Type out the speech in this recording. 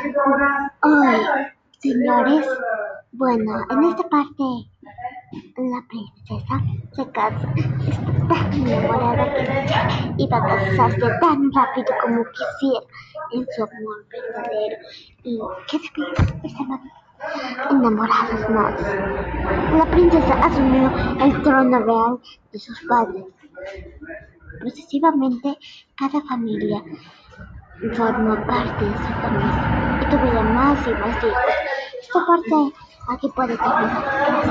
Hoy, señores, bueno, en esta parte la princesa se casa. Está tan enamorada que iba a casarse tan rápido como quisiera en su amor verdadero. Y qué difícil están enamorados más. La princesa asumió el trono real de sus padres. Procesivamente, cada familia formó parte de su familia y tuvieron más y más hijos. Esta parte aquí puede terminar.